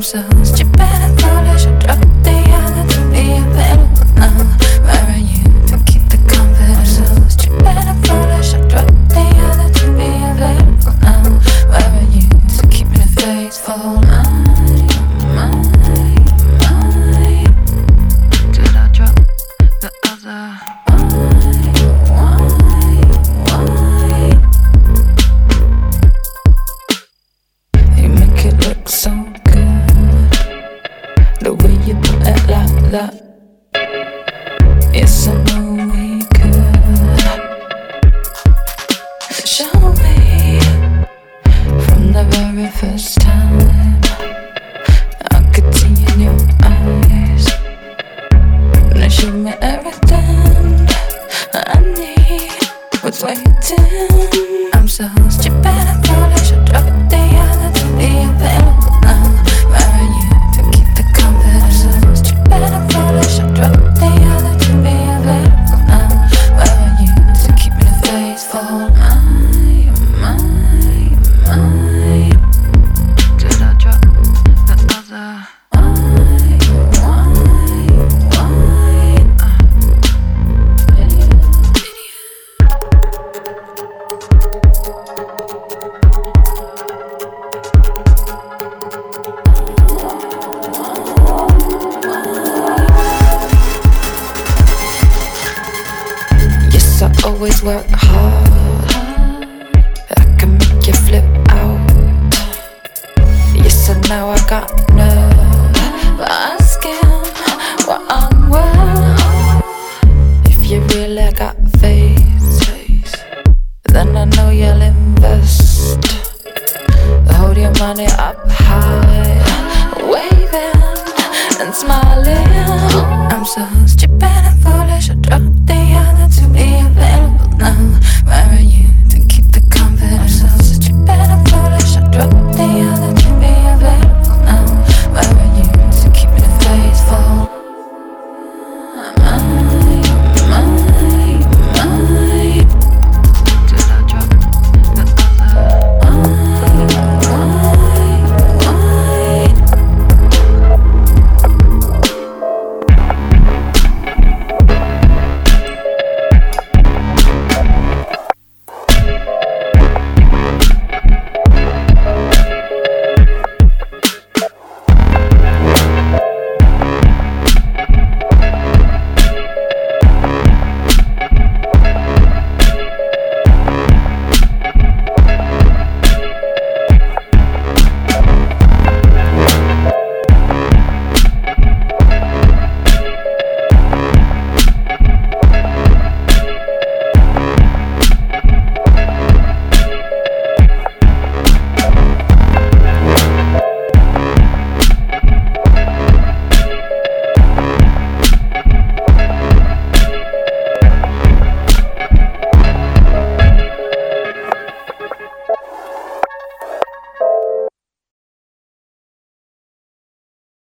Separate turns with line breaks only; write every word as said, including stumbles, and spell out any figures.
so stupid and foolish. I dropped the other to be available now. Where are you to keep the confidence? I'm so stupid and foolish. I dropped the other to be available now. Where are you to keep me faithful? Mine, mine, mine. Did I drop the other? Why, why, why? You make it look so good, the way you put it like that. Yes, I know we could. Shall we? From the very first time, I could see in your eyes. Now show me everything I need was waiting. I'm so stupid and foolish. I dropped the other to be available now. Where are you to keep the confidence? I'm so stupid and foolish. I dropped the other to be available now. Where are you to keep me faithful? My, my, my. Did I drop the other? Why, why, why? Yes, I always work hard. I can make you flip out. Yes, and now I got nerve asking what I'm worth. If you really got faith, then I know you'll invest. Hold your money up high, waving and smiling. I'm so stupid and foolish. I dropped